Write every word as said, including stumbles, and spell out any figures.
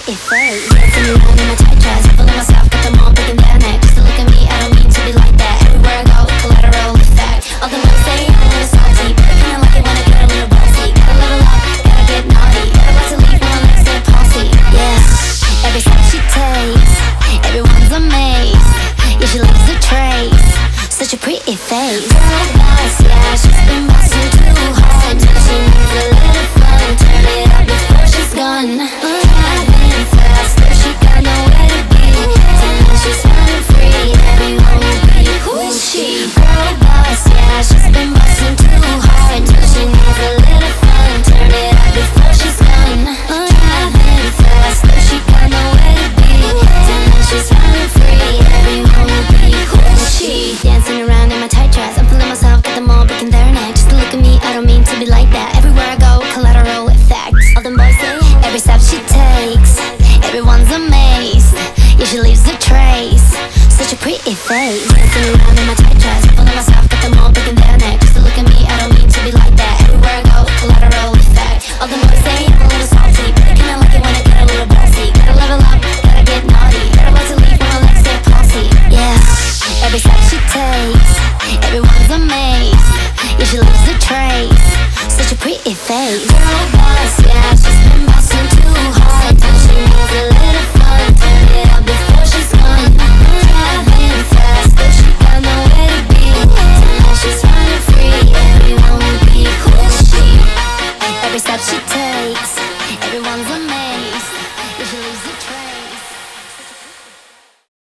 pretty face. Dancing around in my tight dress, full of myself, got them all big in their neck. Just to look at me, I don't mean to be like that. Everywhere I go, collateral effect. All the boys say I'm a little salty, but I kinda like it when I get a little bossy. Gotta level up, gotta get naughty. Gotta about to leave when my legs get posse. Yeah, every step she takes, everyone's amazed. Yeah, she leaves a trace, such a pretty face. Girl boss, yeah, she's been bossing too hard. Now she needs a little fun. Turn it up before she's gone. Driving fast, but she got nowhere to be. Tonight she's running free, everyone will be. Who is she? Girl boss, yeah, she's been bossing too hard. Now she needs a little fun. Turn it up before she's gone. Driving fast, but she got nowhere to be. Tonight she's running free, everyone will be. Who is she? Dancing around in my tight dress, I'm feeling myself, got them all breaking their neck. Just to look at me, I don't mean to be like that. Everywhere I go, collateral effect. All them boys say, every step she takes, everyone's amazed. Yeah, she leaves a trace, such a pretty face. Dancing around in my tight dress, full of myself, got them all breaking their neck. Just to look at me, I don't mean to be like that. Everywhere I go, collateral effect. All them boys say I'm a little salty, but I kinda like it when I get a little bossy. Gotta level up, gotta get naughty. Gotta about to leave when my legs get posse. Yeah, every step she takes, everyone's amazed. Yeah, she leaves a trace, such a pretty face. Girl boss, yeah, she's been bossing too hard. Now she needs a little fun. Turn it up.